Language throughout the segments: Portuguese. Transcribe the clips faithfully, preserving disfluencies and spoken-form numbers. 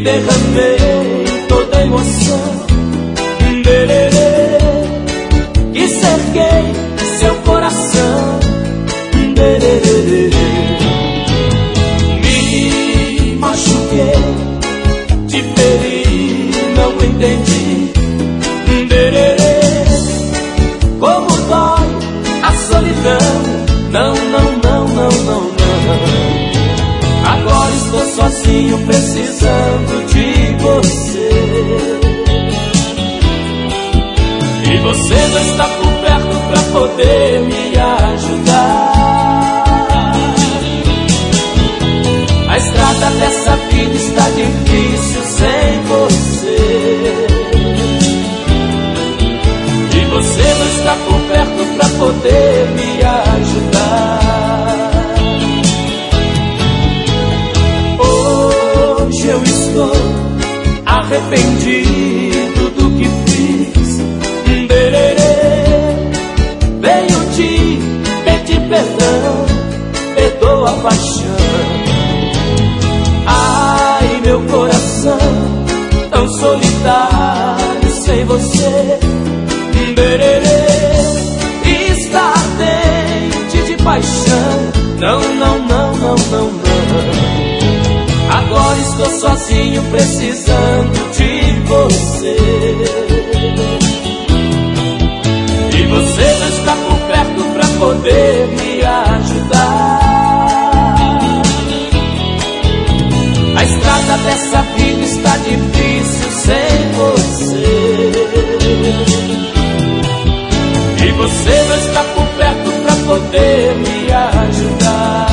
derramei toda a emoção, dererê, e cerquei seu coração, dererê. Me machuquei, te feri, não entendi, dererê, como dói a solidão, não, não, não, não, não, não. Agora estou sozinho precisando de você, e você não está por perto pra poder me ajudar. A estrada dessa vida está difícil sem você, e você não está por perto pra poder me ajudar. Hoje eu estou arrependido do que fiz, dererê, venho te pedir perdão, perdoa a paixão. Ai, meu coração, tão solitário sem você, dererê, está ardente de paixão, não, não, não, não, não, não. Agora estou sozinho precisando de você, e você não está por perto pra poder me ajudar. A estrada dessa vida está difícil sem você, e você não está por perto pra poder me ajudar.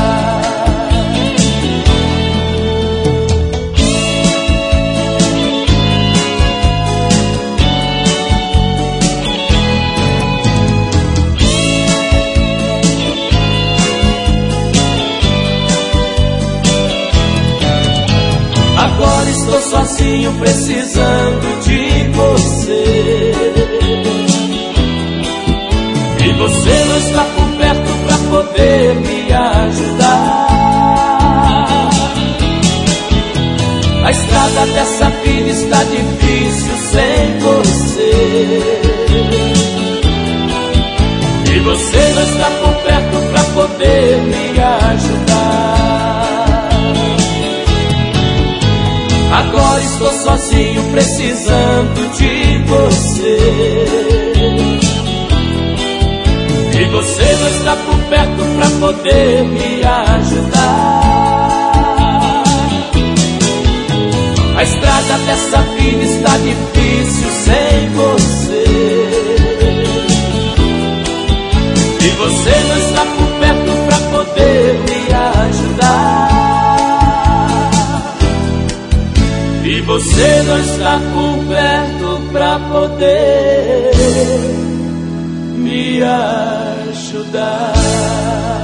Agora estou sozinho precisando de você, e você não está por perto pra poder me ajudar. A estrada dessa vida está difícil sem você, e você não está por perto pra poder me ajudar. Agora estou sozinho precisando de você, e você não está por perto pra poder me ajudar. A estrada dessa vida está difícil sem você, e você não está por perto pra poder me ajudar. E você não está por perto pra poder me ajudar.